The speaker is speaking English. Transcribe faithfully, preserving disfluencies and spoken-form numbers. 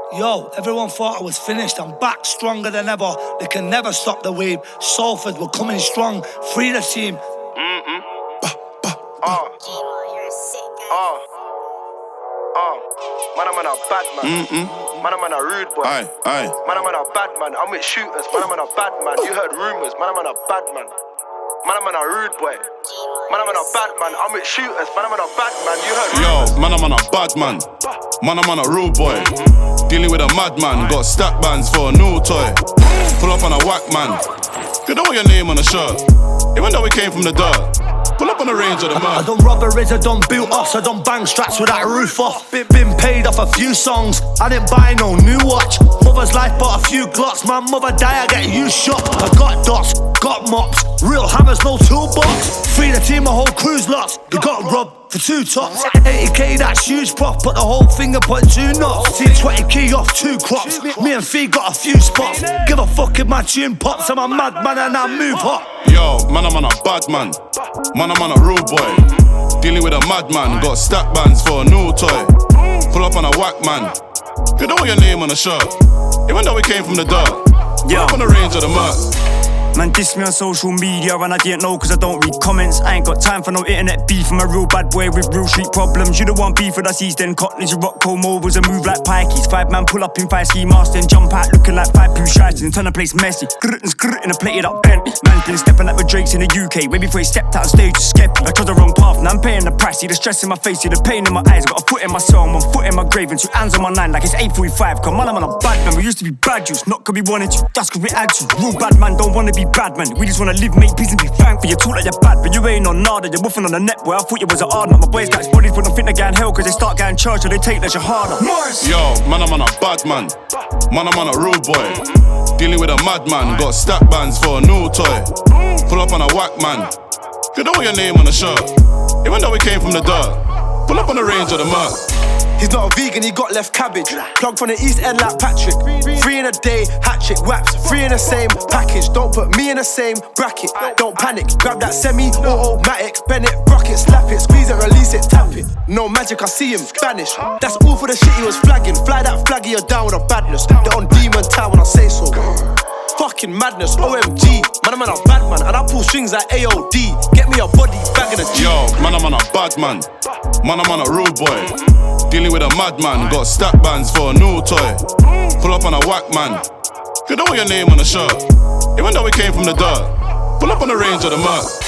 Yo, everyone thought I was finished. I'm back stronger than ever. They can never stop the wave. Salford, we're coming strong. Free the team. Mm-mm. Bah, bah, bah. Oh. Oh. Oh. Man, I'm a bad man. Mm-mm. Man, I'm a rude boy. Aye, aye. Man, I'm a bad man. I'm with shooters. Man, I'm a bad man. You heard rumours. Man, I'm a bad man. Man, I'm a rude boy. Man, I'm a bad man. I'm with shooters. Man, I'm a bad man. You heard rumours. Yo, man, I'm a bad man. Man, I'm a rude boy. Dealing with a madman, got stack bands for a new toy. Pull up on a whack man. You don't want your name on the shirt, even though we came from the dirt. Pull up on the range of the mud. I done robberies, I done built us, I done bang straps with that roof off. Been, been paid off a few songs, I didn't buy no new watch. Mother's life bought a few glocks, my mother die, I get you shot. I got dots, got mops, real hammers, no toolbox. Free the team, my whole crew's lost. You got robbed for two tops. eighty K, that's huge prof, put the whole thing up on two knots. See twenty K off two crops, me and Fee got a few spots. Give a fuck if my tune pops, I'm a madman and I move hot. Yo, man, I'm on a bad man. Man, I'm on a rude boy. Dealing with a madman, got stack bands for a new toy. Pull up on a whack man. You don't want your name on the shirt, even though we came from the dirt. Pull up on the range of the mud. Man diss me on social media and I didn't know cause I don't read comments. I ain't got time for no internet beef. I'm a real bad boy with real street problems. You the one beef with us East End Cottons. You rock cold mobiles and move like pikeys. Five man pull up in five ski masks then jump out looking like five poo shites and turn the place messy. Grr and skrr in a plated up Bentley. Man's been stepping like with Drakes in the U K. Way before he stepped out on stage to skeppy. I chose the wrong path, now I'm paying the price. See the stress in my face, see the pain in my eyes. Got a foot in my soul, one foot in my grave and two hands on my nine like it's eight forty-five. Come on, I'm on a bad man. We used to be bad juice, not cause we wanted to. That's cause we had to. Real bad man don't wanna be bad man. We just wanna live, make peace and be thankful. You talk like you're bad, but you ain't on nada. You're woofing on the net, boy. I thought you was a hard nut. My boys got bodies, but don't think they get in hell cause they start getting charged or they take that harder. Yo, man, I'm on a bad man. Man, I'm on a rude boy. Dealing with a madman, got stack bands for a new toy. Pull up on a whack man. You don't want your name on the shirt, even though we came from the dirt. Pull up on the range of the mud. He's not a vegan, he got left cabbage. Plug from the East End like Patrick. Three in a day, hat trick, waps. Three in the same package. Don't put me in the same bracket. Don't panic, grab that semi-automatic. Bennett, rocket, slap it, squeeze it, release it, tap it. No magic, I see him vanish. That's all for the shit he was flagging. Fly that flaggy, you're down with a badness. They're on demon time when I say so. Fucking madness, O M G. Man, I'm on a bad man, and I pull strings like A O D. Get me a body bag in a G. Yo, man, I'm on a bad man. Man, I'm on a rude boy. Dealing with a madman, got stack bands for a new toy. Pull up on a whack man. You don't want your name on the shirt, even though we came from the dirt. Pull up on the range of the mud.